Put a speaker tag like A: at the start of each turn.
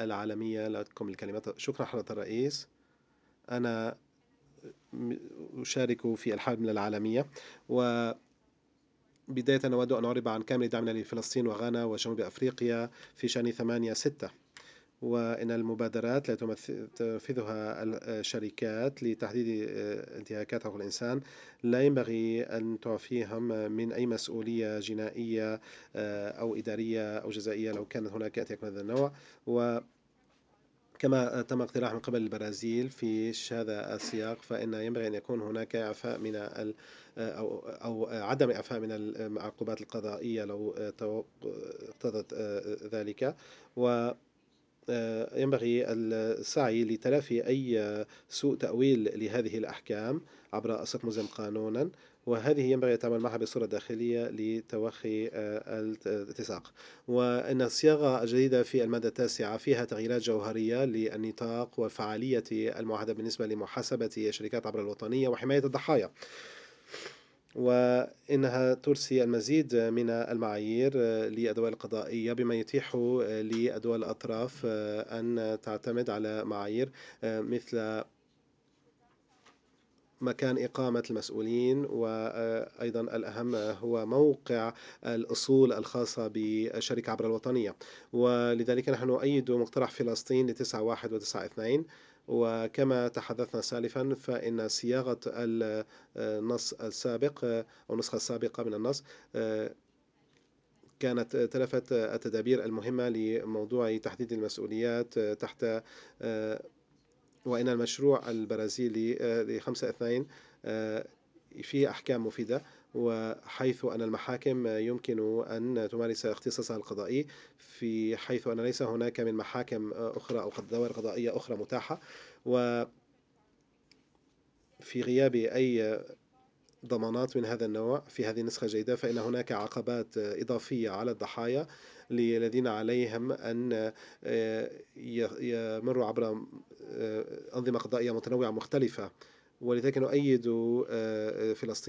A: العالمية لكم الكلمات. شكرا حضرة الرئيس. أنا أشارك في الحملة العالمية، وبداية أود أن أعرب عن كامل دعمنا لفلسطين وغانا وجنوب أفريقيا في شأن 8/6. وإن المبادرات التي تنفذها الشركات لتحديد انتهاكات حقوق الإنسان لا ينبغي أن تعفيهم من أي مسؤولية جنائية أو إدارية أو جزائية لو كانت هناك أتيك من هذا النوع. كما تم اقتراح من قبل البرازيل في هذا السياق، فإن ينبغي أن يكون هناك إعفاء من أو عدم إعفاء من العقوبات القضائية لو اقتضت ذلك. و ينبغي السعي لتلافي أي سوء تأويل لهذه الأحكام عبر الصق ملزم قانونا، وهذه ينبغي التعامل معها بصورة داخلية لتوخي الاتساق. وأن الصياغة الجديدة في المادة 9 فيها تغييرات جوهرية للنطاق وفعالية المعاهدة بالنسبة لمحاسبة الشركات عبر الوطنية وحماية الضحايا، وإنها ترسي المزيد من المعايير للدول القضائية بما يتيح للدول الأطراف أن تعتمد على معايير مثل مكان إقامة المسؤولين، وأيضا الأهم هو موقع الأصول الخاصة بالشركة عبر الوطنية. ولذلك نحن نؤيد مقترح فلسطين ل9/1 و9/2. وكما تحدثنا سالفا فإن صياغة النص السابق أو النسخة السابقة من النص كانت تلفت التدابير المهمة لموضوع تحديد المسؤوليات تحت وإن المشروع البرازيلي ل5/2 فيه أحكام مفيدة، وحيث أن المحاكم يمكن أن تمارس اختصاصها القضائي، في حيث أن ليس هناك من محاكم أخرى أو دوائر قضائية أخرى متاحة. وفي غياب أي ضمانات من هذا النوع في هذه النسخة الجيدة، فإن هناك عقبات إضافية على الضحايا الذين عليهم أن يمروا عبر أنظمة قضائية متنوعة مختلفة. ولذلك نؤيد فلسطين